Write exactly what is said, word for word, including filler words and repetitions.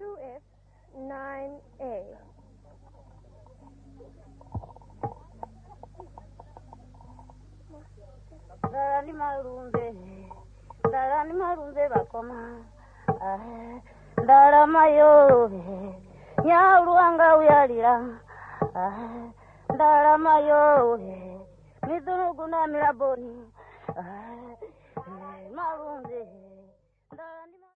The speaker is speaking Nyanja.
two F nine A. Darani marunze, darani marunze bakoma. Dara mayo, nyaruanga uyalira. Dara mayo, midunu guna miraboni. Marunze, darani